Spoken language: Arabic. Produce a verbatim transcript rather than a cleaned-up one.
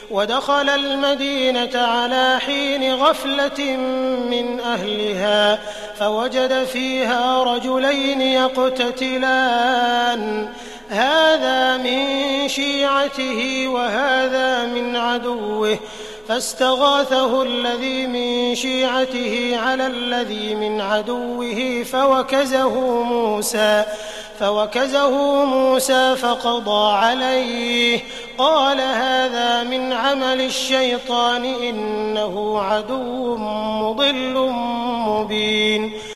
ودخل المدينة على حين غفلة من أهلها فوجد فيها رجلين يقتتلان هذا من شيعته وهذا من عدوه فاستغاثه الذي من شيعته على الذي من عدوه فوكزه موسى فوكزه موسى فقضى عليه قال هذا من عمل الشيطان إنه عدو مضل مبين.